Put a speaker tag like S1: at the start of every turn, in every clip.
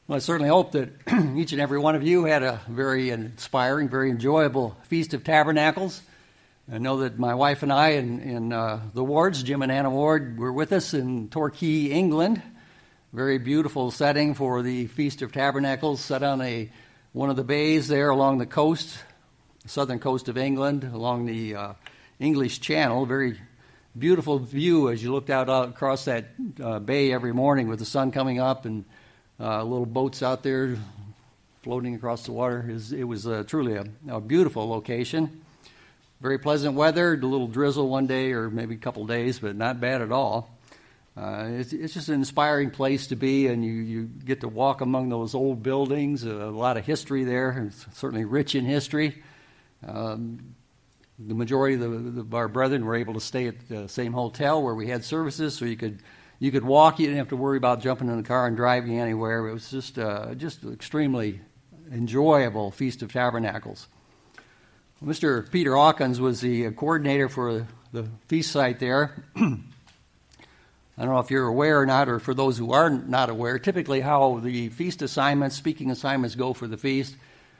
S1: Well, I certainly hope that each and every one of you had a very inspiring, very enjoyable Feast of Tabernacles. I know that my wife and I and the Wards, Jim and Anna Ward, were with us in Torquay, England. Very beautiful setting for the Feast of Tabernacles, set on one of the bays there along the coast, the southern coast of England, along the English Channel. Very beautiful view as you looked out across that bay every morning with the sun coming up and little boats out there floating across the water. It was truly a beautiful location. Very pleasant weather, a little drizzle one day or maybe a couple days, but not bad at all. It's just an inspiring place to be, and you get to walk among those old buildings, a lot of history there. It's certainly rich in history. The majority of our brethren were able to stay at the same hotel where we had services, so you could walk. You didn't have to worry about jumping in the car and driving anywhere. It was just extremely enjoyable Feast of Tabernacles. Well, Mr. Peter Hawkins was the coordinator for the feast site there. I don't know if you're aware or not, or for those who are not aware, typically how the feast assignments, speaking assignments go for the feast.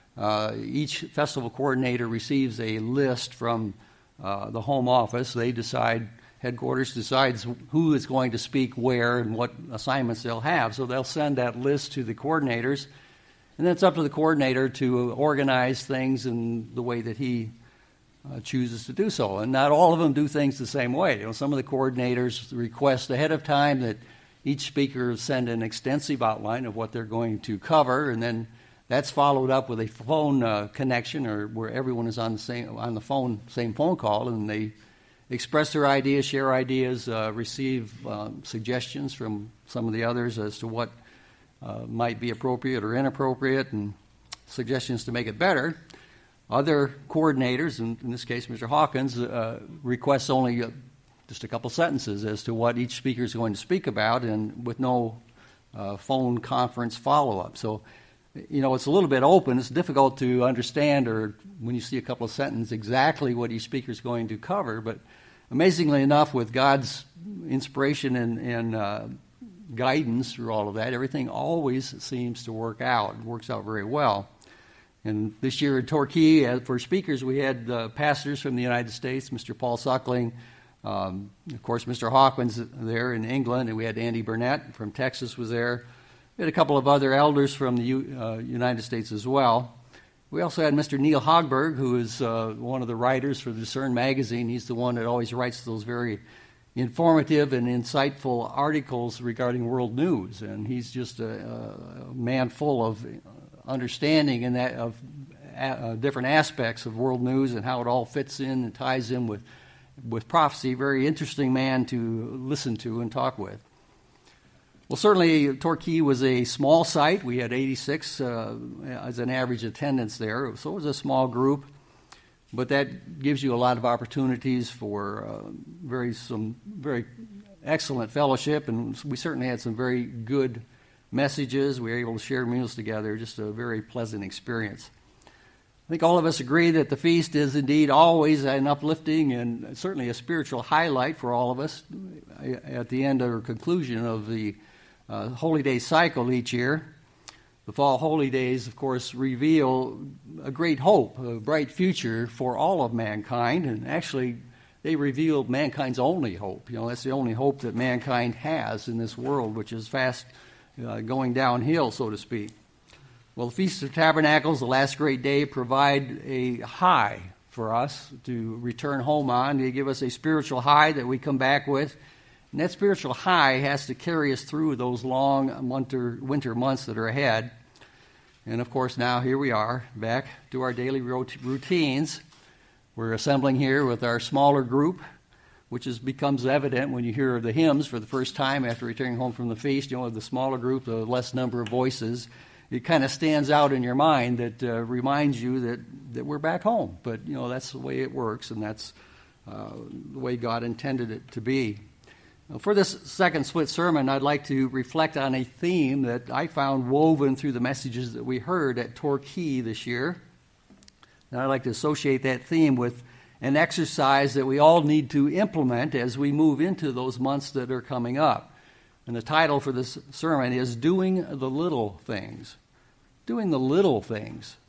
S1: Each festival coordinator receives a list from the home office. They decide, headquarters decides who is going to speak where and what assignments they'll have. So they'll send that list to the coordinators, and then it's up to the coordinator to organize things in the way that he chooses to do so. And not all of them do things the same way. Some of the coordinators request ahead of time that each speaker send an extensive outline of what they're going to cover, and then that's followed up with a phone connection, or where everyone is on the same phone call, and they express their ideas, share ideas, receive suggestions from some of the others as to what might be appropriate or inappropriate, and suggestions to make it better. Other coordinators, in this case Mr. Hawkins, requests only just a couple sentences as to what each speaker is going to speak about, and with no phone conference follow-up. So, it's a little bit open. It's difficult to understand, or when you see a couple of sentences, exactly what each speaker is going to cover. But amazingly enough, with God's inspiration and guidance through all of that, everything always seems to work out. It works out very well. And this year in Torquay, for speakers, we had pastors from the United States, Mr. Paul Suckling, of course, Mr. Hawkins there in England, and we had Andy Burnett from Texas was there. We had a couple of other elders from the United States as well. We also had Mr. Neil Hogberg, who is one of the writers for the Discern magazine. He's the one that always writes those very informative and insightful articles regarding world news, and he's just a man full of understanding in that of different aspects of world news and how it all fits in and ties in with prophecy. Very interesting man to listen to and talk with. Well, certainly Torquay was a small site. We had 86 as an average attendance there, so it was a small group. But that gives you a lot of opportunities for some very excellent fellowship, and we certainly had some very good messages. We were able to share meals together, just a very pleasant experience. I think all of us agree that the feast is indeed always an uplifting and certainly a spiritual highlight for all of us at the end or conclusion of the Holy Day cycle each year. The fall holy days, of course, reveal a great hope, a bright future for all of mankind, and actually they reveal mankind's only hope. That's the only hope that mankind has in this world, which is fast going downhill, so to speak. Well, the Feast of Tabernacles, the last great day, provide a high for us to return home on. They give us a spiritual high that we come back with. And that spiritual high has to carry us through those long winter months that are ahead. And, of course, now here we are, back to our daily routines. We're assembling here with our smaller group, which becomes evident when you hear the hymns for the first time after returning home from the feast. The smaller group, the less number of voices. It kind of stands out in your mind that reminds you that we're back home. But, that's the way it works, and that's the way God intended it to be. For this second split sermon, I'd like to reflect on a theme that I found woven through the messages that we heard at Torquay this year. And I'd like to associate that theme with an exercise that we all need to implement as we move into those months that are coming up. And the title for this sermon is Doing the Little Things. Doing the little things.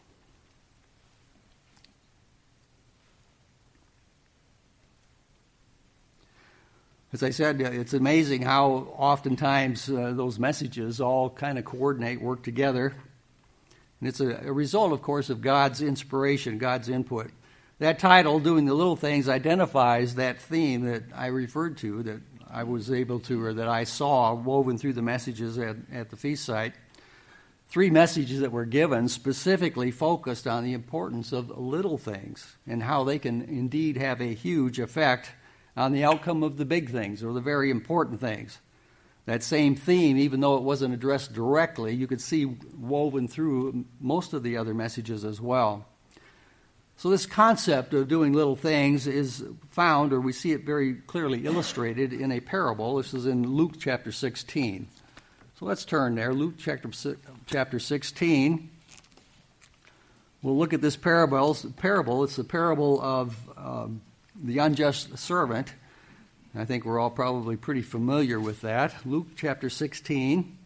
S1: As I said, it's amazing how oftentimes those messages all kind of coordinate, work together. And it's a result, of course, of God's inspiration, God's input. That title, Doing the Little Things, identifies that theme that I referred to, that I was able to, or that I saw woven through the messages at the feast site. 3 messages that were given specifically focused on the importance of little things and how they can indeed have a huge effect on the outcome of the big things or the very important things. That same theme, even though it wasn't addressed directly, you could see woven through most of the other messages as well. So this concept of doing little things is found, or we see it very clearly illustrated in a parable. This is in Luke chapter 16. So let's turn there. Luke chapter 16. We'll look at this parable. It's the parable of the unjust servant. I think we're all probably pretty familiar with that. Luke chapter 16.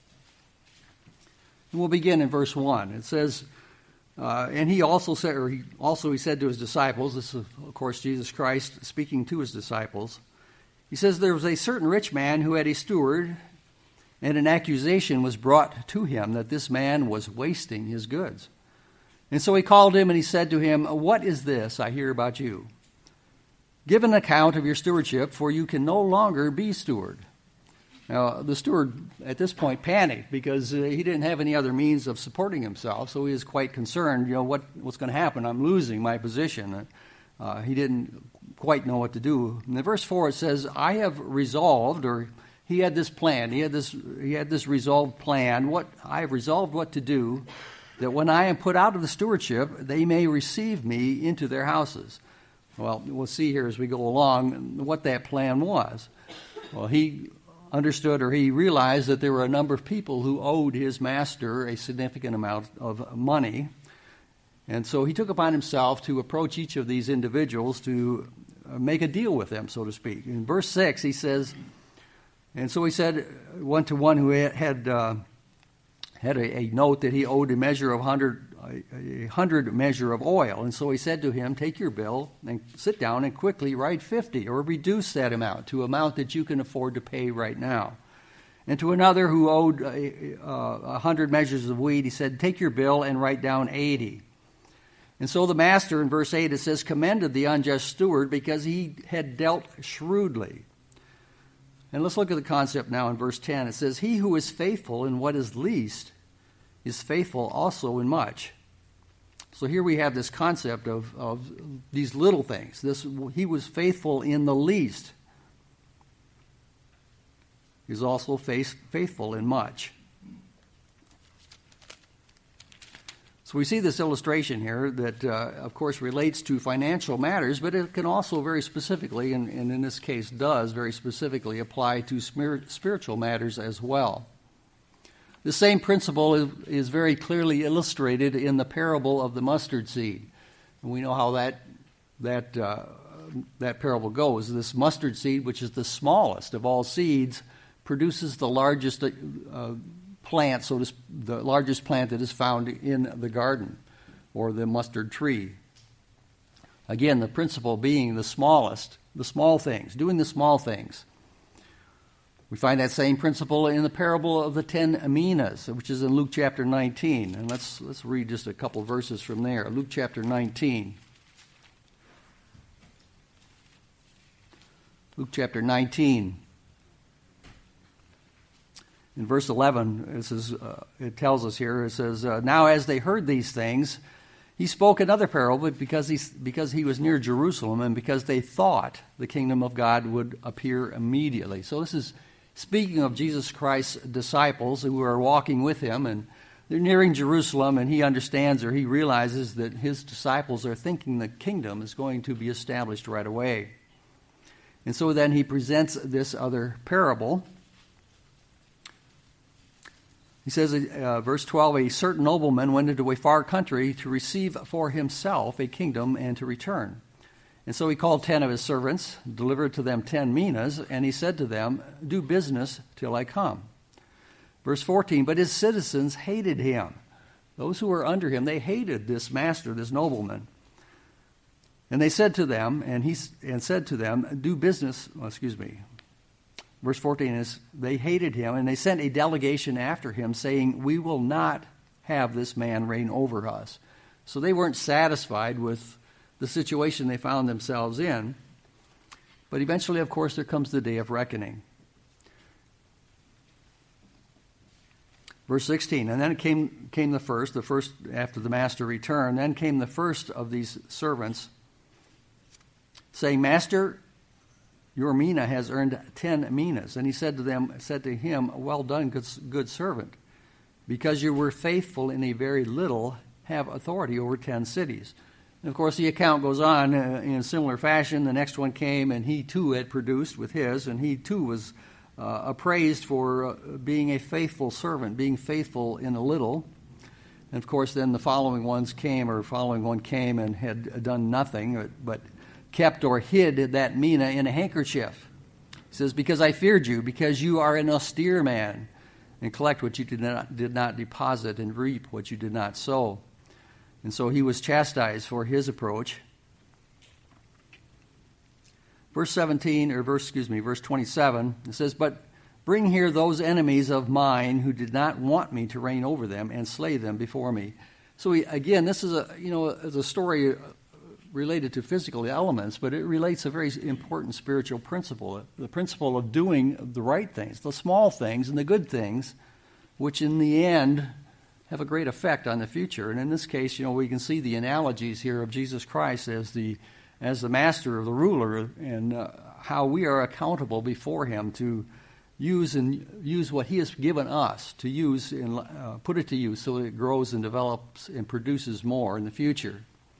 S1: And we'll begin in verse 1. It says, and he also said, he said to his disciples, this is, of course, Jesus Christ speaking to his disciples. He says, there was a certain rich man who had a steward, and an accusation was brought to him that this man was wasting his goods. And so he called him and he said to him, what is this I hear about you? Give an account of your stewardship, for you can no longer be steward. Now, the steward at this point panicked because he didn't have any other means of supporting himself, so he was quite concerned, what's going to happen? I'm losing my position. He didn't quite know what to do. In verse 4 it says, I have resolved, or he had this plan, he had this resolved plan, I have resolved what to do, that when I am put out of the stewardship, they may receive me into their houses. Well, we'll see here as we go along what that plan was. Well, he understood, or he realized that there were a number of people who owed his master a significant amount of money. And so he took upon himself to approach each of these individuals to make a deal with them, so to speak. In verse 6, he says, and so he said one to one who had a note that he owed a measure of 100 measure of oil. And so he said to him, take your bill and sit down and quickly write 50, or reduce that amount to an amount that you can afford to pay right now. And to another who owed 100 measures of wheat, he said, take your bill and write down 80. And so the master, in verse 8, it says, commended the unjust steward because he had dealt shrewdly. And let's look at the concept now in verse 10. It says, he who is faithful in what is least is faithful also in much. So here we have this concept of these little things. He was faithful in the least. He's also faithful in much. So we see this illustration here that, of course, relates to financial matters, but it can also very specifically, and in this case does very specifically, apply to spiritual matters as well. The same principle is very clearly illustrated in the parable of the mustard seed. And we know how that parable goes. This mustard seed, which is the smallest of all seeds, produces the largest plant, the largest plant that is found in the garden, or the mustard tree. Again, the principle being the smallest, the small things, doing the small things. We find that same principle in the parable of the 10 minas, which is in Luke chapter 19. And let's read just a couple verses from there. Luke chapter 19. Luke chapter 19. In verse 11, it tells us here, it says, now as they heard these things, he spoke another parable, but because he was near Jerusalem and because they thought the kingdom of God would appear immediately. So this is speaking of Jesus Christ's disciples who are walking with him, and they're nearing Jerusalem, and he understands, or he realizes that his disciples are thinking the kingdom is going to be established right away. And so then he presents this other parable. He says, verse 12, a certain nobleman went into a far country to receive for himself a kingdom and to return. And so he called 10 of his servants, delivered to them 10 minas, and he said to them, do business till I come. Verse 14, but his citizens hated him. Those who were under him, they hated this master, this nobleman. And they said to them, do business, Verse 14 is, they hated him, and they sent a delegation after him, saying, we will not have this man reign over us. So they weren't satisfied with the situation they found themselves in. But eventually, of course, there comes the day of reckoning. Verse 16, and then came the first after the master returned, then came the first of these servants, saying, Master, your mina has earned 10 minas. And he said to him, well done, good servant. Because you were faithful in a very little, have authority over 10 cities. And of course, the account goes on in a similar fashion. The next one came, and he too had produced with his, and he too was appraised for being a faithful servant, being faithful in a little. And of course, then the following one came and had done nothing, but kept or hid that mina in a handkerchief. He says, because I feared you, because you are an austere man, and collect what you did not deposit, and reap what you did not sow. And so he was chastised for his approach. Verse 27, it says, but bring here those enemies of mine who did not want me to reign over them, and slay them before me. So again, this is a story related to physical elements, but it relates a very important spiritual principle, the principle of doing the right things, the small things and the good things, which in the end have a great effect on the future. And in this case, we can see the analogies here of Jesus Christ as the master of the ruler, and how we are accountable before him to use what he has given us to use and put it to use so that it grows and develops and produces more in the future.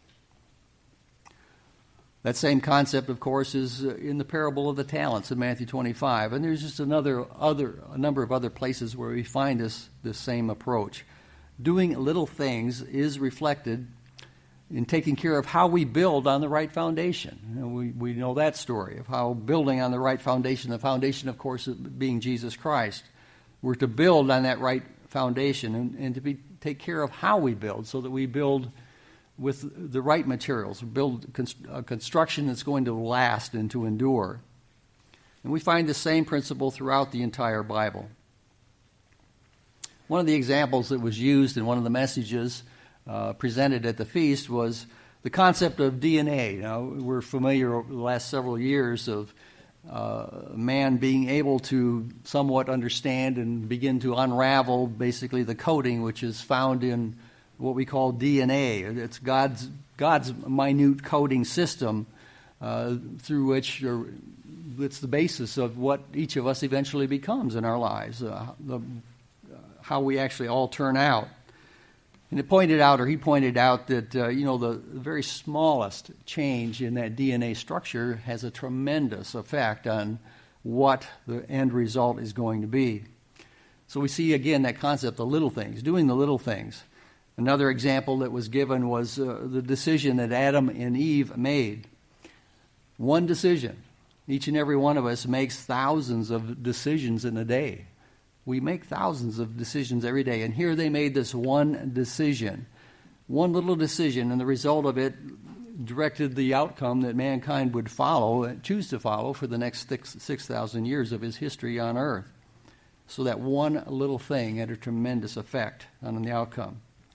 S1: That same concept, of course, is in the parable of the talents in Matthew 25, and there's just a number of other places where we find this same approach. Doing little things is reflected in taking care of how we build on the right foundation. We know that story of how building on the right foundation, the foundation, of course, being Jesus Christ. We're to build on that right foundation and to take care of how we build, so that we build with the right materials, build a construction that's going to last and to endure. And we find the same principle throughout the entire Bible. One of the examples that was used in one of the messages presented at the feast was the concept of DNA. Now, we're familiar over the last several years of man being able to somewhat understand and begin to unravel basically the coding which is found in what we call DNA. It's God's minute coding system through which it's the basis of what each of us eventually becomes in our lives, how we actually all turn out. And he pointed out that the very smallest change in that DNA structure has a tremendous effect on what the end result is going to be. So we see again that concept, the little things, doing the little things. Another example that was given was the decision that Adam and Eve made. One decision. Each and every one of us makes thousands of decisions in a day. We make thousands of decisions every day. And here they made this one decision. One little decision, and the result of it directed the outcome that mankind would choose to follow for the next 6,000 years of his history on earth. So that one little thing had a tremendous effect on the outcome.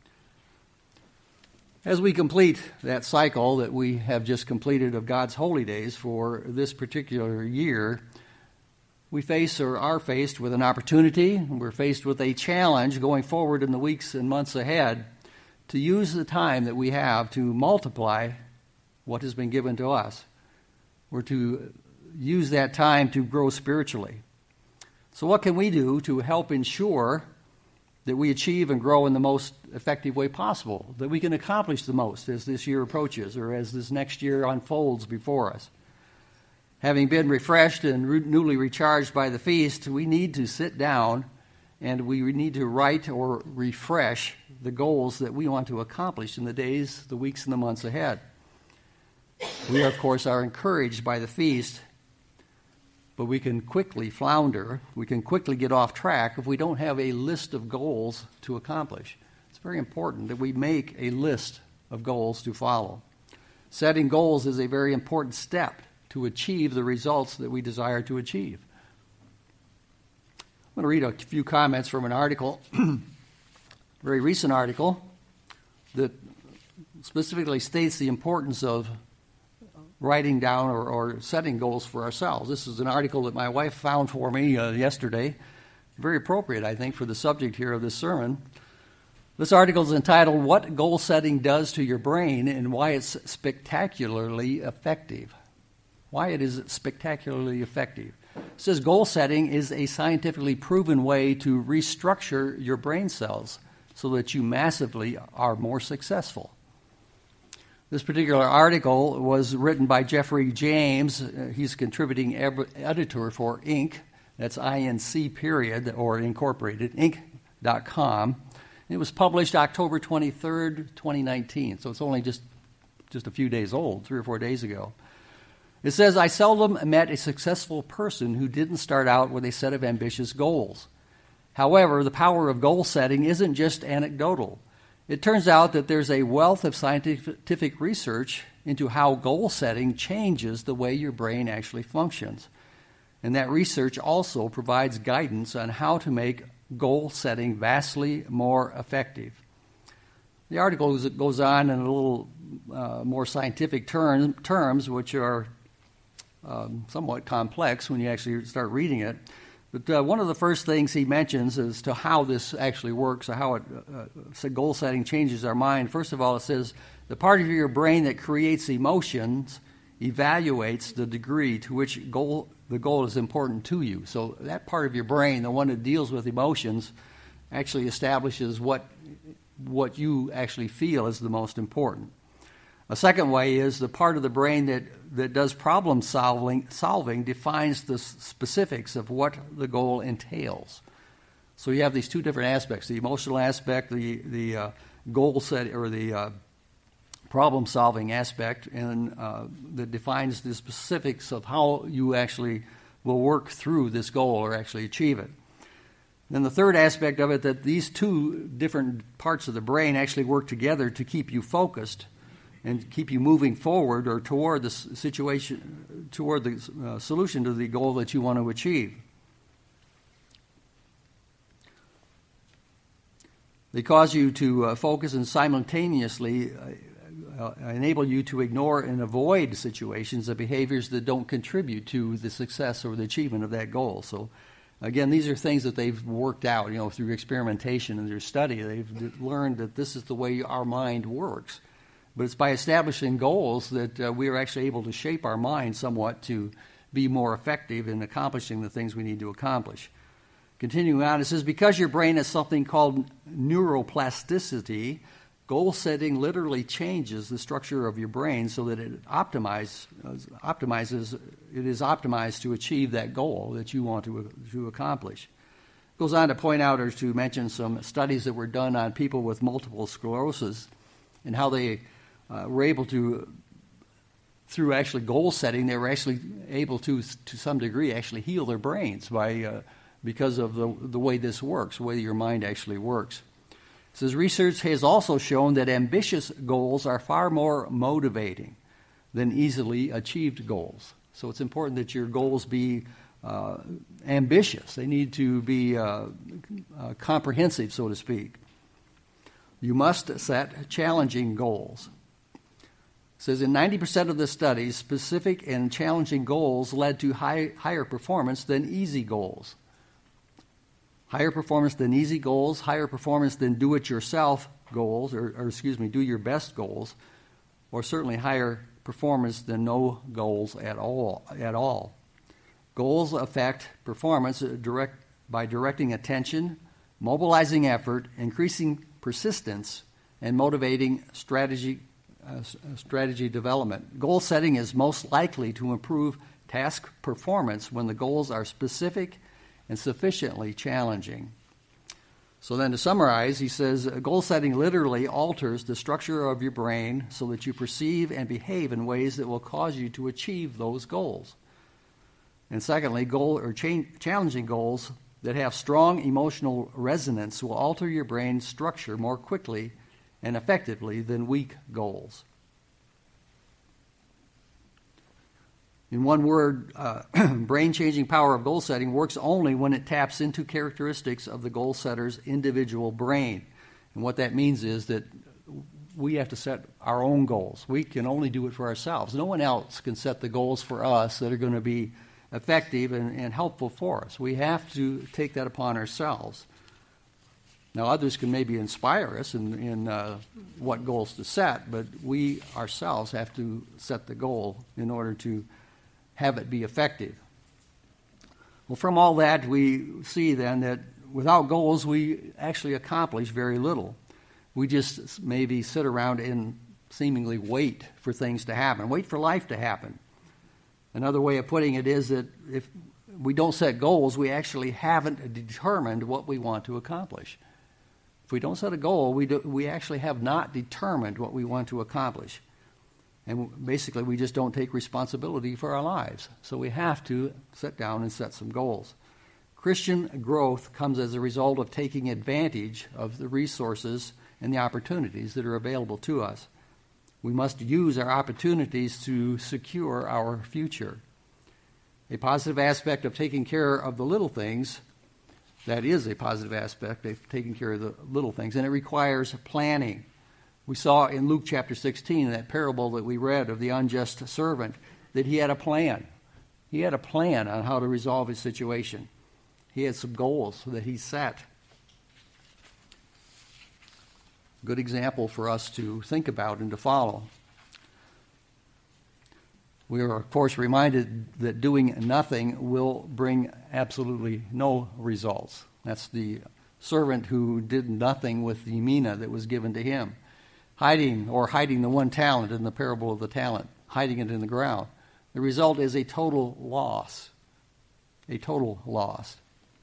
S1: As we complete that cycle that we have just completed of God's holy days for this particular year, we are faced with an opportunity, we're faced with a challenge going forward in the weeks and months ahead to use the time that we have to multiply what has been given to us. We're to use that time to grow spiritually. So what can we do to help ensure that we achieve and grow in the most effective way possible, that we can accomplish the most as this year approaches or as this next year unfolds before us? Having been refreshed and newly recharged by the feast, we need to sit down and we need to write or refresh the goals that we want to accomplish in the days, the weeks, and the months ahead. We, of course, are encouraged by the feast, but we can quickly flounder, we can quickly get off track if we don't have a list of goals to accomplish. It's very important that we make a list of goals to follow. Setting goals is a very important step to achieve the results that we desire to achieve. I'm going to read a few comments from an article, a very recent article, that specifically states the importance of writing down or setting goals for ourselves. This is an article that my wife found for me yesterday. Very appropriate, I think, for the subject here of this sermon. This article is entitled, "What Goal Setting Does to Your Brain and Why It's Spectacularly Effective." Why it is spectacularly effective. It says goal setting is a scientifically proven way to restructure your brain cells so that you massively are more successful. This particular article was written by Jeffrey James. He's a contributing editor for Inc. That's INC period, or incorporated, Inc.com. It was published October 23rd, 2019, so it's only just a few days old, 3 or 4 days ago. It says, "I seldom met a successful person who didn't start out with a set of ambitious goals. However, the power of goal setting isn't just anecdotal. It turns out that there's a wealth of scientific research into how goal setting changes the way your brain actually functions. And that research also provides guidance on how to make goal setting vastly more effective." The article goes on in a little more scientific terms, which are somewhat complex when you actually start reading it. But one of the first things he mentions as to how this actually works, or how goal setting changes our mind. First of all, it says, the part of your brain that creates emotions evaluates the degree to which the goal is important to you. So that part of your brain, the one that deals with emotions, actually establishes what you actually feel is the most important. A second way is the part of the brain that does problem solving defines the specifics of what the goal entails. So you have these two different aspects: the emotional aspect, the goal set, or the problem solving aspect, and that defines the specifics of how you actually will work through this goal or actually achieve it. Then the third aspect of it, that these two different parts of the brain actually work together to keep you focused and keep you moving forward or toward the situation, toward the solution to the goal that you want to achieve. They cause you to focus and simultaneously enable you to ignore and avoid situations and behaviors that don't contribute to the success or the achievement of that goal. So, again, these are things that they've worked out, through experimentation and through study. They've learned that this is the way our mind works. But it's by establishing goals that we are actually able to shape our mind somewhat to be more effective in accomplishing the things we need to accomplish. Continuing on, it says, because your brain has something called neuroplasticity, goal setting literally changes the structure of your brain so that it is optimized to achieve that goal that you want to accomplish. It goes on to point out or to mention some studies that were done on people with multiple sclerosis and how they were able to, through actually goal setting, they were actually able to some degree, actually heal their brains because of the way this works, the way your mind actually works. It says research has also shown that ambitious goals are far more motivating than easily achieved goals. So it's important that your goals be ambitious. They need to be comprehensive, so to speak. You must set challenging goals. It says in 90% of the studies, specific and challenging goals led to higher performance than easy goals. Higher performance than easy goals, higher performance than do-it-yourself goals, do your best goals, or certainly higher performance than no goals at all. Goals affect performance by directing attention, mobilizing effort, increasing persistence, and motivating strategy development. Goal setting is most likely to improve task performance when the goals are specific and sufficiently challenging. So then to summarize, he says, goal setting literally alters the structure of your brain so that you perceive and behave in ways that will cause you to achieve those goals. And secondly, challenging goals that have strong emotional resonance will alter your brain's structure more quickly and effectively than weak goals. In one word, brain-changing power of goal setting works only when it taps into characteristics of the goal setter's individual brain. And what that means is that we have to set our own goals. We can only do it for ourselves. No one else can set the goals for us that are going to be effective and helpful for us. We have to take that upon ourselves. Now, others can maybe inspire us in what goals to set, but we ourselves have to set the goal in order to have it be effective. Well, from all that, we see then that without goals, we actually accomplish very little. We just maybe sit around and seemingly wait for things to happen, wait for life to happen. Another way of putting it is that if we don't set goals, we actually haven't determined what we want to accomplish. If we don't set a goal, we actually have not determined what we want to accomplish. And basically, we just don't take responsibility for our lives. So we have to sit down and set some goals. Christian growth comes as a result of taking advantage of the resources and the opportunities that are available to us. We must use our opportunities to secure our future. A positive aspect of taking care of the little things, that is a positive aspect of taking care of the little things, and it requires planning. We saw in Luke chapter 16, that parable that we read of the unjust servant, that he had a plan. He had a plan on how to resolve his situation. He had some goals that he set. Good example for us to think about and to follow. We are, of course, reminded that doing nothing will bring absolutely no results. That's the servant who did nothing with the mina that was given to him. Hiding the one talent in the parable of the talent, hiding it in the ground. The result is a total loss. A total loss.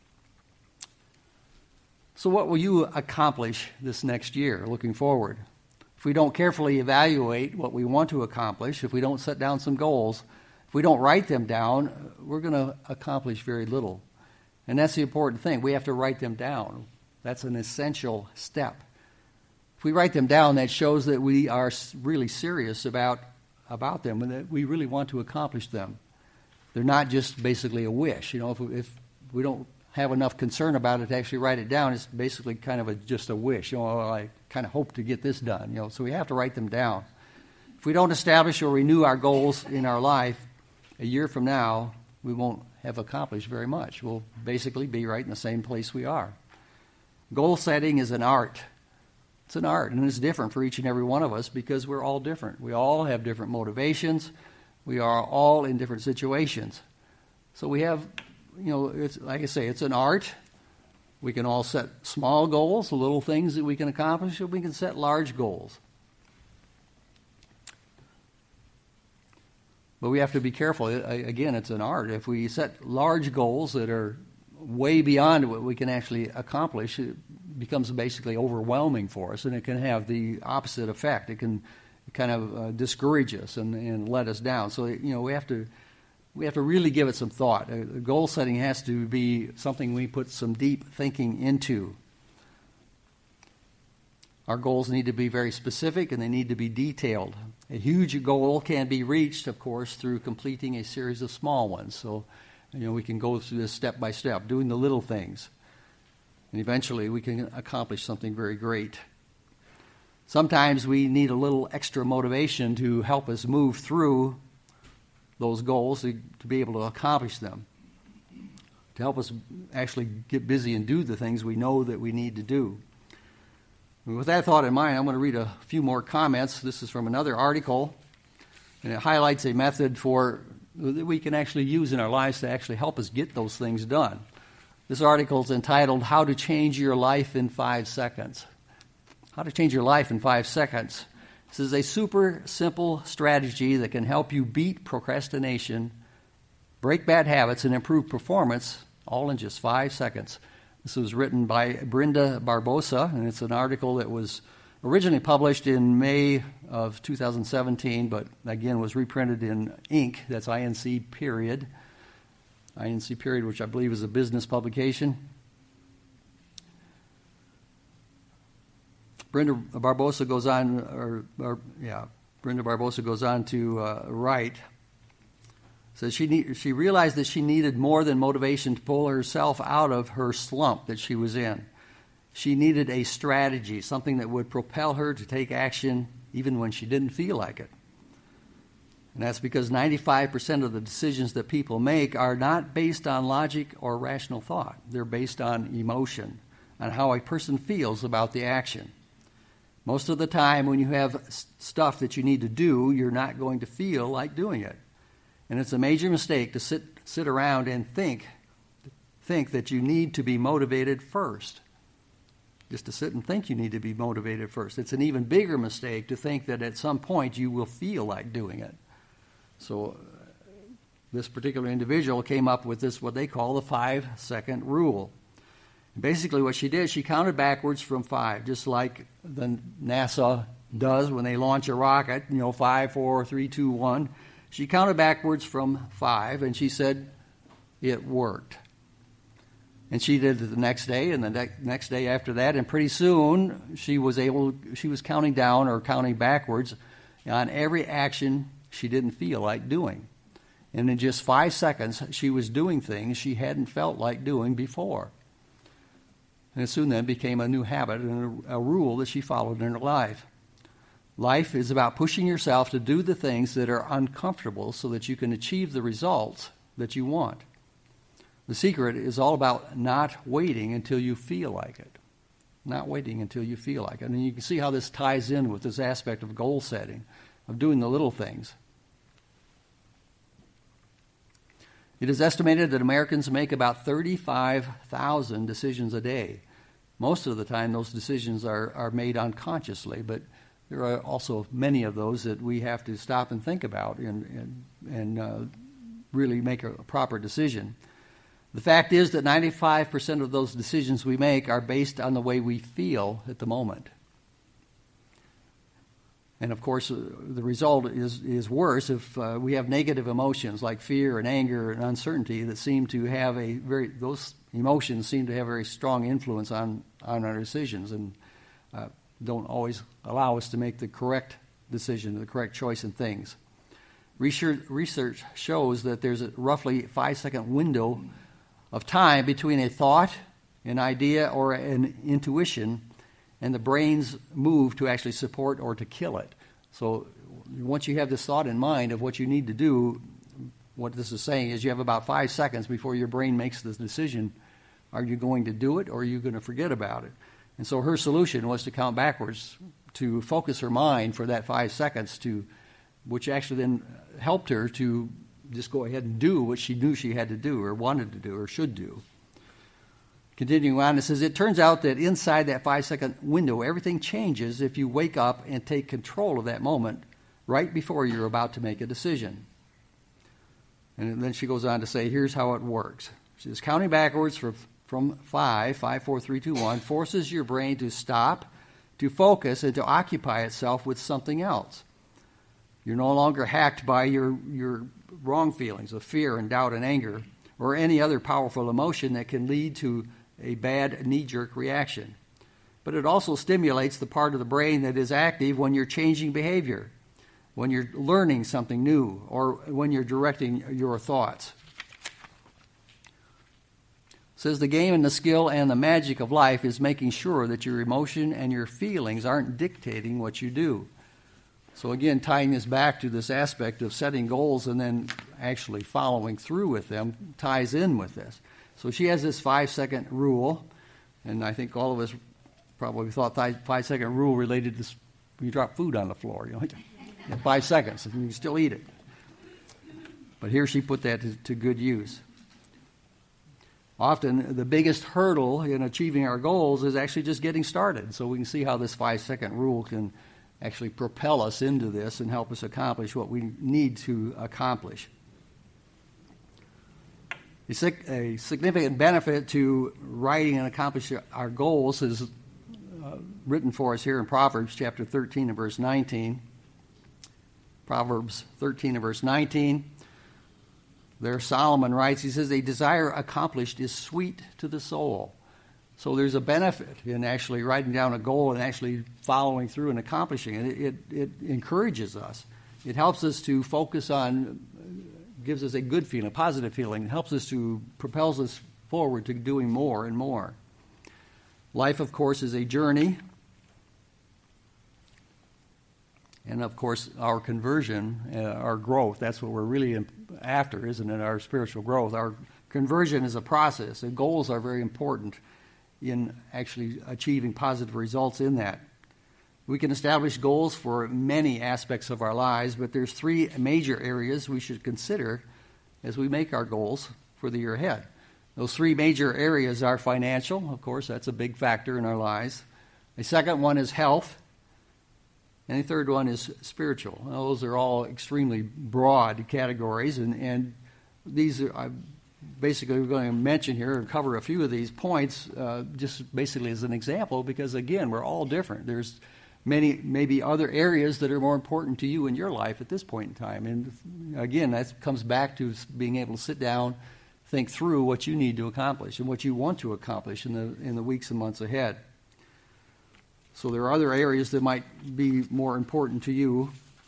S1: So what will you accomplish this next year, looking forward? If we don't carefully evaluate what we want to accomplish, if we don't set down some goals, if we don't write them down, we're going to accomplish very little. And that's the important thing. We have to write them down. That's an essential step. If we write them down, that shows that we are really serious about them and that we really want to accomplish them. They're not just basically a wish. If we don't have enough concern about it to actually write it down, it's basically kind of just a wish. I kind of hope to get this done. So we have to write them down. If we don't establish or renew our goals in our life, a year from now, we won't have accomplished very much. We'll basically be right in the same place we are. Goal setting is an art. It's an art, and it's different for each and every one of us because we're all different. We all have different motivations. We are all in different situations. So we have, it's like I say, it's an art. We can all set small goals, little things that we can accomplish, or we can set large goals. But we have to be careful. Again, it's an art. If we set large goals that are way beyond what we can actually accomplish, it becomes basically overwhelming for us, and it can have the opposite effect. It can kind of discourage us and let us down. So we have to really give it some thought. Goal setting has to be something we put some deep thinking into. Our goals need to be very specific and they need to be detailed. A huge goal can be reached, of course, through completing a series of small ones. So, we can go through this step by step, doing the little things. And eventually we can accomplish something very great. Sometimes we need a little extra motivation to help us move through those goals to be able to accomplish them, to help us actually get busy and do the things we know that we need to do. And with that thought in mind, I'm going to read a few more comments. This is from another article, and it highlights a method that we can actually use in our lives to actually help us get those things done. This article is entitled, How to Change Your Life in 5 Seconds. How to change your life in 5 seconds. This is a super simple strategy that can help you beat procrastination, break bad habits, and improve performance all in just 5 seconds. This was written by Brenda Barbosa, and it's an article that was originally published in May of 2017, but again was reprinted in Inc. That's INC period. INC period, which I believe is a business publication. Brenda Barbosa goes on, Brenda Barbosa goes on to write. Says she realized that she needed more than motivation to pull herself out of her slump that she was in. She needed a strategy, something that would propel her to take action even when she didn't feel like it. And that's because 95% of the decisions that people make are not based on logic or rational thought. They're based on emotion, on how a person feels about the action. Most of the time when you have stuff that you need to do, you're not going to feel like doing it. And it's a major mistake to sit around and think that you need to be motivated first. Just to sit and think you need to be motivated first. It's an even bigger mistake to think that at some point you will feel like doing it. So this particular individual came up with this, what they call the 5-second rule. Basically what she did, she counted backwards from 5, just like the NASA does when they launch a rocket, 5, 4, 3, 2, 1. She counted backwards from 5, and she said it worked. And she did it the next day and the next day after that, and pretty soon she was counting down or counting backwards on every action she didn't feel like doing. And in just 5 seconds, she was doing things she hadn't felt like doing before. And it soon then became a new habit and a rule that she followed in her life. Life is about pushing yourself to do the things that are uncomfortable so that you can achieve the results that you want. The secret is all about not waiting until you feel like it. Not waiting until you feel like it. And you can see how this ties in with this aspect of goal setting, of doing the little things. It is estimated that Americans make about 35,000 decisions a day. Most of the time those decisions are made unconsciously, but there are also many of those that we have to stop and think about and really make a proper decision. The fact is that 95% of those decisions we make are based on the way we feel at the moment. And of course, the result is worse if we have negative emotions like fear and anger and uncertainty that seem to have those emotions seem to have a very strong influence on our decisions and don't always allow us to make the correct decision, the correct choice in things. Research shows that there's a roughly 5-second window of time between a thought, an idea, or an intuition and the brain's move to actually support or to kill it. So once you have this thought in mind of what you need to do, what this is saying is you have about 5 seconds before your brain makes this decision. Are you going to do it or are you going to forget about it? And so her solution was to count backwards, to focus her mind for that 5 seconds, which actually then helped her to just go ahead and do what she knew she had to do or wanted to do or should do. Continuing on, it says, it turns out that inside that 5-second window, everything changes if you wake up and take control of that moment right before you're about to make a decision. And then she goes on to say, here's how it works. She says, counting backwards from 5, 4, 3, 2, 1, forces your brain to stop, to focus, and to occupy itself with something else. You're no longer hacked by your wrong feelings of fear and doubt and anger or any other powerful emotion that can lead to a bad knee-jerk reaction. But it also stimulates the part of the brain that is active when you're changing behavior, when you're learning something new, or when you're directing your thoughts. It says the game and the skill and the magic of life is making sure that your emotion and your feelings aren't dictating what you do. So again, tying this back to this aspect of setting goals and then actually following through with them ties in with this. So she has this 5-second rule, and I think all of us probably thought 5-second rule related to when you drop food on the floor. You have 5 seconds, and you can still eat it. But here she put that to good use. Often the biggest hurdle in achieving our goals is actually just getting started. So we can see how this 5-second rule can actually propel us into this and help us accomplish what we need to accomplish. A significant benefit to writing and accomplishing our goals is written for us here in Proverbs chapter 13 and verse 19. Proverbs 13 and verse 19. There Solomon writes, he says, a desire accomplished is sweet to the soul. So there's a benefit in actually writing down a goal and actually following through and accomplishing it. It encourages us. It helps us to focus on, gives us a good feeling, a positive feeling. It helps us to, propels us forward to doing more and more. Life, of course, is a journey. And, of course, our conversion, our growth, that's what we're really after, isn't it, our spiritual growth. Our conversion is a process. The goals are very important in actually achieving positive results in that. We can establish goals for many aspects of our lives, but there's three major areas we should consider as we make our goals for the year ahead. Those three major areas are financial, of course, that's a big factor in our lives. The second one is health, and the third one is spiritual. Now, those are all extremely broad categories, and these are basically we're going to mention here and cover a few of these points just basically as an example, because, again, we're all different. There's many, maybe other areas that are more important to you in your life at this point in time. And, again, that comes back to being able to sit down, think through what you need to accomplish and what you want to accomplish in the weeks and months ahead. So there are other areas that might be more important to you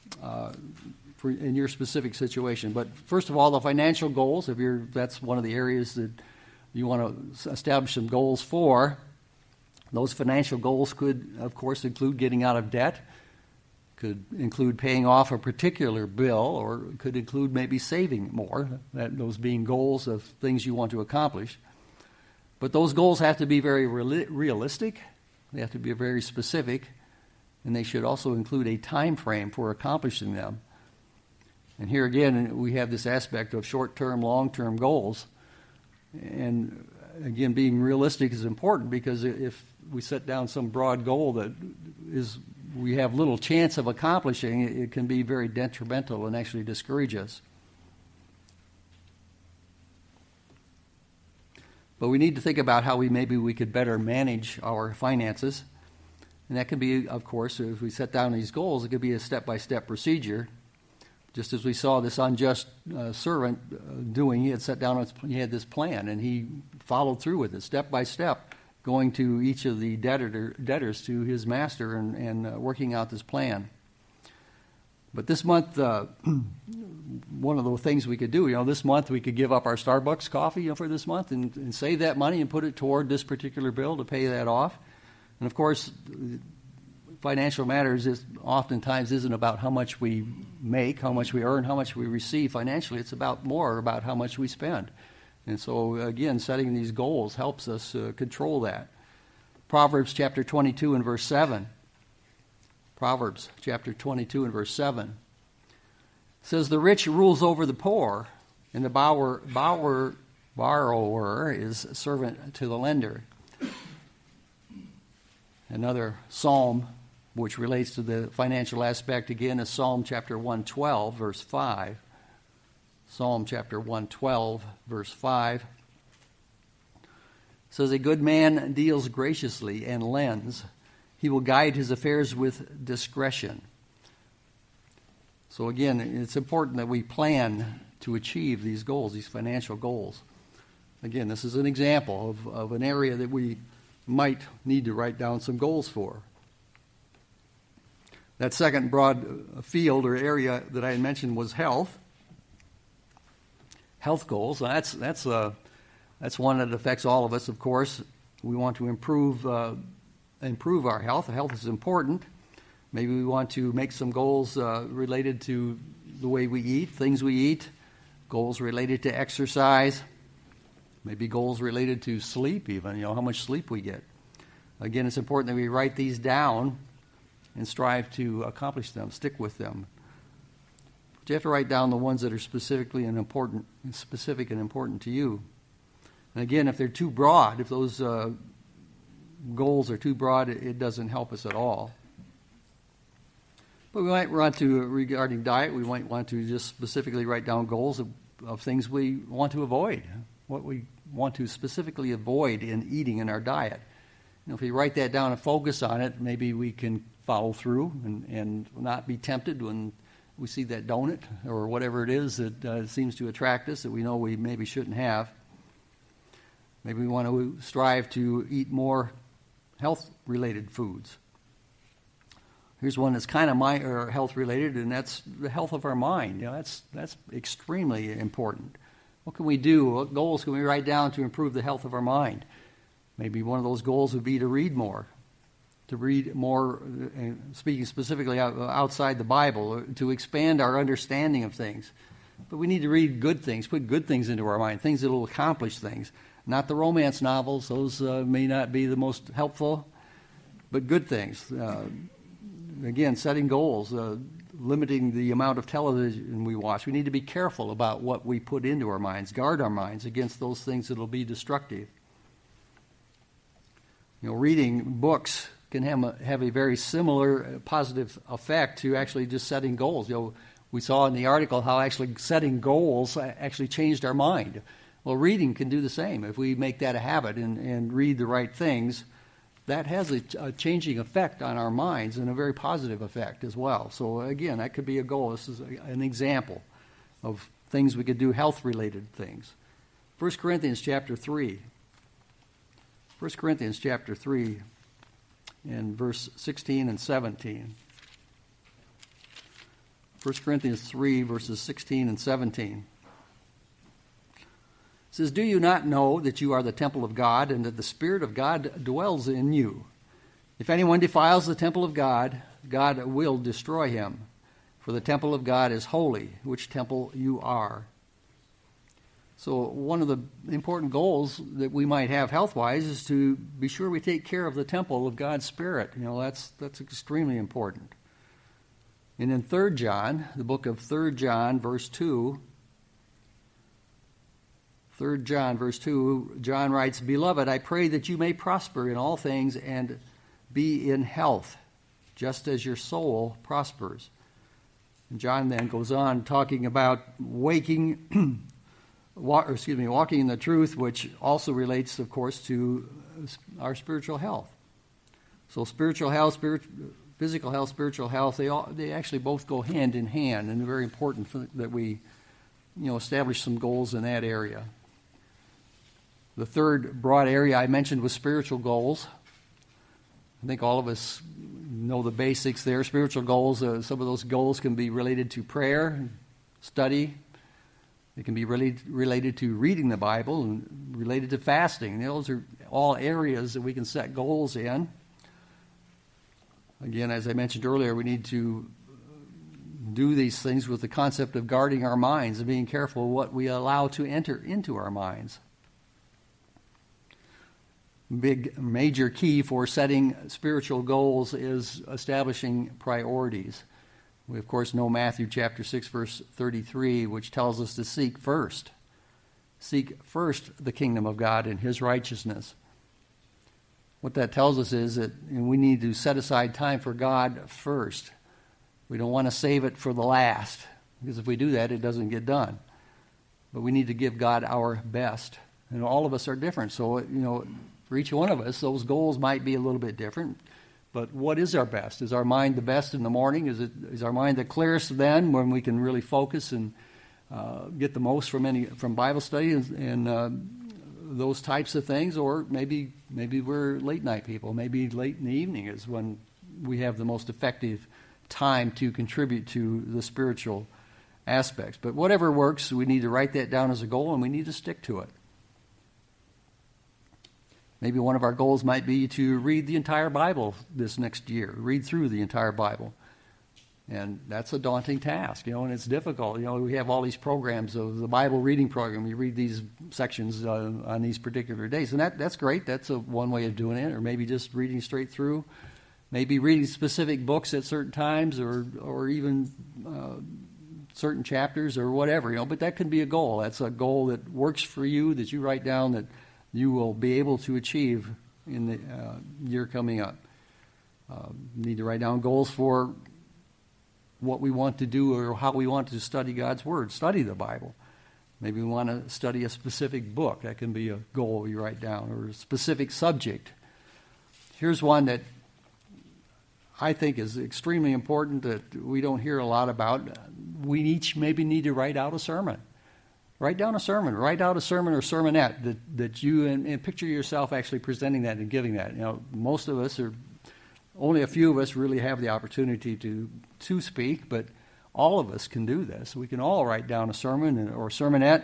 S1: in your specific situation. But first of all, the financial goals, that's one of the areas that you want to establish some goals for. Those financial goals could, of course, include getting out of debt, could include paying off a particular bill, or could include maybe saving more, those being goals of things you want to accomplish. But those goals have to be very realistic. They have to be very specific, and they should also include a time frame for accomplishing them. And here again, we have this aspect of short-term, long-term goals. And again, being realistic is important, because if we set down some broad goal that we have little chance of accomplishing, it can be very detrimental and actually discourage us. But we need to think about how maybe we could better manage our finances. And that can be, of course, if we set down these goals, it could be a step-by-step procedure. Just as we saw this unjust servant doing, he had this plan, and he followed through with it, step by step, going to each of the debtors to his master and working out this plan. But this month, one of the things we could do, this month we could give up our Starbucks coffee for this month and save that money and put it toward this particular bill to pay that off. And of course, financial matters oftentimes isn't about how much we make, how much we earn, how much we receive financially. It's more about how much we spend. And so, again, setting these goals helps us control that. Proverbs chapter 22 and verse 7. Proverbs chapter 22 and verse 7 says, the rich rules over the poor, and the borrower is servant to the lender. Another psalm which relates to the financial aspect, again, is Psalm chapter 112, verse 5. Psalm chapter 112, verse 5 says, a good man deals graciously and lends. He will guide his affairs with discretion. So again, it's important that we plan to achieve these goals, these financial goals. Again, this is an example of an area that we might need to write down some goals for. That second broad field or area that I mentioned was health. Health goals. That's one that affects all of us, of course. We want to improve our health. Health is important. Maybe we want to make some goals related to the way we eat, things we eat, goals related to exercise, maybe goals related to sleep even, how much sleep we get. Again, it's important that we write these down and strive to accomplish them, stick with them. But you have to write down the ones that are specific and important to you. And again, if they're too broad, if those goals are too broad, it doesn't help us at all. But we might want to, regarding diet, we might want to just specifically write down goals of things we want to avoid. what we want to specifically avoid in eating in our diet. If we write that down and focus on it, maybe we can follow through and not be tempted when we see that donut or whatever it is that seems to attract us that we know we maybe shouldn't have. Maybe we want to strive to eat more health-related foods. Here's one that's kind of health-related, and that's the health of our mind. That's extremely important. What can we do? What goals can we write down to improve the health of our mind? Maybe one of those goals would be to read more, speaking specifically outside the Bible, to expand our understanding of things. But we need to read good things, put good things into our mind, things that will accomplish things. Not the romance novels, those may not be the most helpful, but good things. Again, setting goals, limiting the amount of television we watch. We need to be careful about what we put into our minds, guard our minds against those things that will be destructive. Reading books can have a very similar positive effect to actually just setting goals. We saw in the article how actually setting goals actually changed our mind. Well, reading can do the same. If we make that a habit and read the right things, that has a changing effect on our minds and a very positive effect as well. So again, that could be a goal. This is an example of things we could do, health-related things. 1 Corinthians chapter 3. 1 Corinthians chapter 3 and verse 16 and 17. 1 Corinthians 3 verses 16 and 17. It says, "Do you not know that you are the temple of God and that the Spirit of God dwells in you? If anyone defiles the temple of God, God will destroy him. For the temple of God is holy, which temple you are." So one of the important goals that we might have health-wise is to be sure we take care of the temple of God's Spirit. That's extremely important. And in 3 John, the book of 3 John, verse 2, 3 John, verse 2, John writes, "Beloved, I pray that you may prosper in all things and be in health, just as your soul prospers." And John then goes on talking about walking in the truth, which also relates, of course, to our spiritual health. So spiritual health, physical health, spiritual health, they actually both go hand in hand, and they're very important that we establish some goals in that area. The third broad area I mentioned was spiritual goals. I think all of us know the basics there. Spiritual goals, some of those goals can be related to prayer, study. They can be related to reading the Bible and related to fasting. Those are all areas that we can set goals in. Again, as I mentioned earlier, we need to do these things with the concept of guarding our minds and being careful what we allow to enter into our minds. Big major key for setting spiritual goals is establishing priorities. We, of course, know Matthew chapter 6, verse 33, which tells us to seek first the kingdom of God and His righteousness. What that tells us is that we need to set aside time for God first. We don't want to save it for the last, because if we do that, it doesn't get done. But we need to give God our best. And all of us are different, so, for each one of us, those goals might be a little bit different. But what is our best? Is our mind the best in the morning? Is our mind the clearest then, when we can really focus and get the most from Bible study and those types of things? Or maybe we're late night people. Maybe late in the evening is when we have the most effective time to contribute to the spiritual aspects. But whatever works, we need to write that down as a goal, and we need to stick to it. Maybe one of our goals might be to read the entire Bible this next year, read through the entire Bible. And that's a daunting task, and it's difficult. We have all these programs of the Bible reading program. You read these sections on these particular days, and that's great. That's one way of doing it, or maybe just reading straight through. Maybe reading specific books at certain times, or even certain chapters or whatever. But that could be a goal. That's a goal that works for you, that you write down, that you will be able to achieve in the year coming up. You need to write down goals for what we want to do or how we want to study God's Word, study the Bible. Maybe we want to study a specific book. That can be a goal you write down, or a specific subject. Here's one that I think is extremely important that we don't hear a lot about. We each maybe need to write out a sermon. Write down a sermon. Write out a sermon or sermonette that you, and picture yourself actually presenting that and giving that. Most of us, or only a few of us, really have the opportunity to speak, but all of us can do this. We can all write down a sermon or sermonette.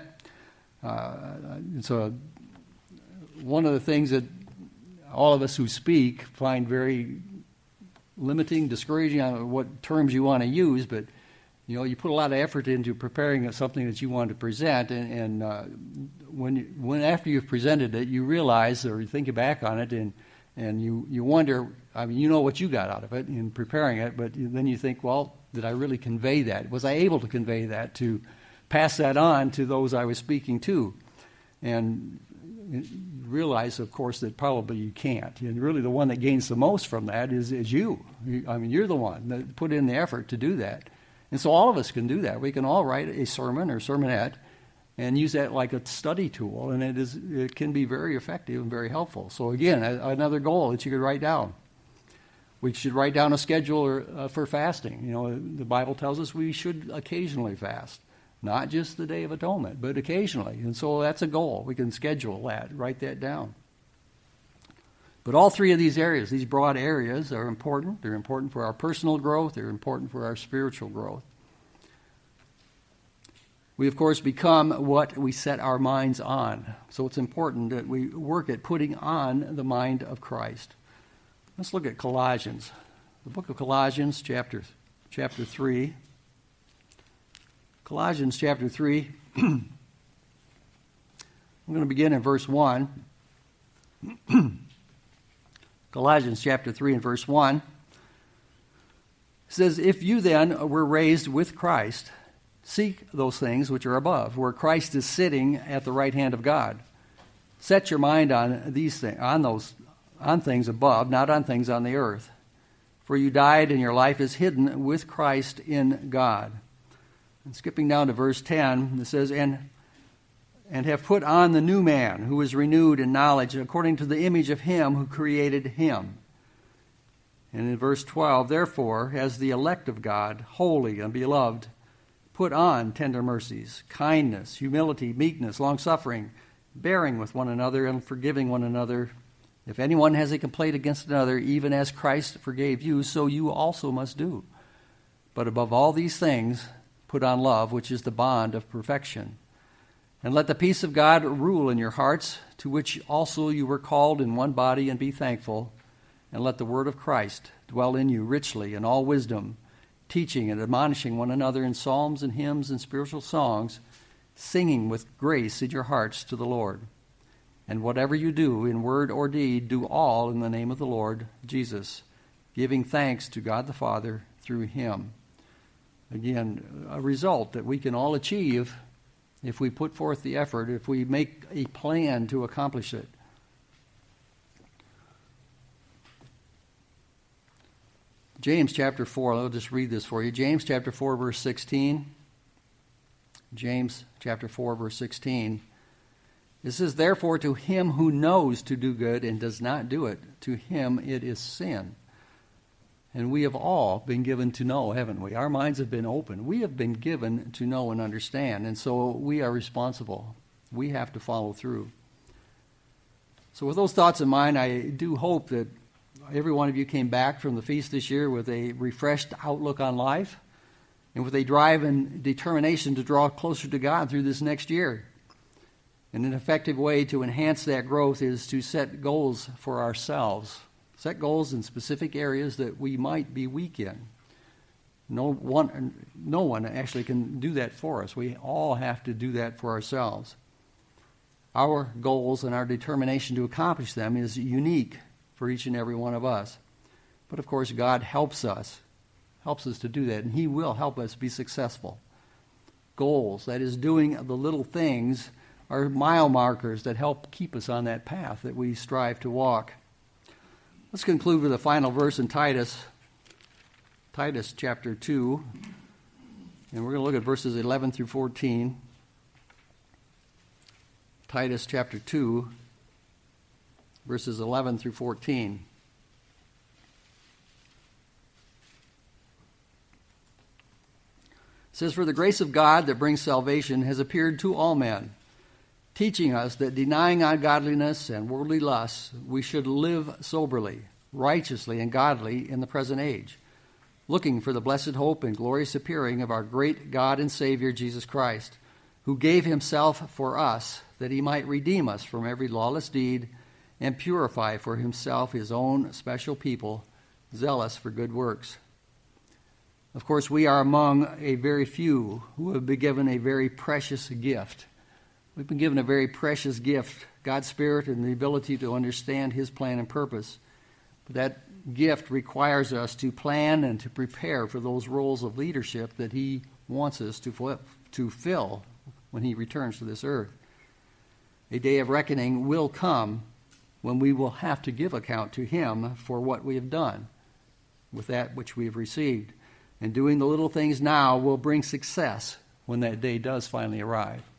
S1: So one of the things that all of us who speak find very limiting, discouraging on what terms you want to use, but you put a lot of effort into preparing something that you want to present, and when after you've presented it, you realize or you think back on it, and you wonder. I mean, you know what you got out of it in preparing it, but then you think, well, did I really convey that? Was I able to convey that, to pass that on to those I was speaking to? And realize, of course, that probably you can't. And really the one that gains the most from that is you. I mean, you're the one that put in the effort to do that. And so all of us can do that. We can all write a sermon or sermonette and use that like a study tool, and it can be very effective and very helpful. So again, another goal that you could write down. We should write down a schedule for fasting. The Bible tells us we should occasionally fast, not just the Day of Atonement, but occasionally. And so that's a goal. We can schedule that, write that down. But all three of these areas, these broad areas, are important. They're important for our personal growth. They're important for our spiritual growth. We, of course, become what we set our minds on. So it's important that we work at putting on the mind of Christ. Let's look at Colossians. The book of Colossians, chapter 3. Colossians chapter 3. I'm going to begin in verse 1. Colossians chapter 3 and verse 1. It says, "If you then were raised with Christ, seek those things which are above, where Christ is sitting at the right hand of God. Set your mind on these things, on things above, not on things on the earth. For you died, and your life is hidden with Christ in God." And skipping down to verse 10, it says, and have put on the new man, who is renewed in knowledge according to the image of him who created him. And in verse 12, "Therefore, as the elect of God, holy and beloved, put on tender mercies, kindness, humility, meekness, long-suffering, bearing with one another and forgiving one another. If anyone has a complaint against another, even as Christ forgave you, so you also must do. But above all these things, put on love, which is the bond of perfection. And let the peace of God rule in your hearts, to which also you were called in one body, and be thankful. And let the word of Christ dwell in you richly in all wisdom, teaching and admonishing one another in psalms and hymns and spiritual songs, singing with grace in your hearts to the Lord. And whatever you do, in word or deed, do all in the name of the Lord Jesus, giving thanks to God the Father through him." Again, a result that we can all achieve if we put forth the effort, if we make a plan to accomplish it. James chapter 4, I'll just read this for you. James chapter 4, verse 16. James chapter 4, verse 16. It says, "Therefore to him who knows to do good and does not do it, to him it is sin." And we have all been given to know, haven't we? Our minds have been opened. We have been given to know and understand, and so we are responsible. We have to follow through. So with those thoughts in mind, I do hope that every one of you came back from the feast this year with a refreshed outlook on life and with a drive and determination to draw closer to God through this next year. And an effective way to enhance that growth is to set goals for ourselves. Set goals in specific areas that we might be weak in. No one actually can do that for us. We all have to do that for ourselves. Our goals and our determination to accomplish them is unique for each and every one of us. But of course, God helps us to do that, and he will help us be successful. Goals, that is, doing the little things, are mile markers that help keep us on that path that we strive to walk. Let's conclude with a final verse in Titus chapter 2, and we're going to look at verses 11 through 14. Titus chapter 2, verses 11 through 14. It says, "For the grace of God that brings salvation has appeared to all men, teaching us that denying ungodliness and worldly lusts, we should live soberly, righteously, and godly in the present age, looking for the blessed hope and glorious appearing of our great God and Savior Jesus Christ, who gave himself for us, that he might redeem us from every lawless deed and purify for himself his own special people, zealous for good works." Of course, we are among a very few who have been given a very precious gift. We've been given a very precious gift, God's Spirit and the ability to understand his plan and purpose. But that gift requires us to plan and to prepare for those roles of leadership that he wants us to fill when he returns to this earth. A day of reckoning will come when we will have to give account to him for what we have done with that which we have received. And doing the little things now will bring success when that day does finally arrive.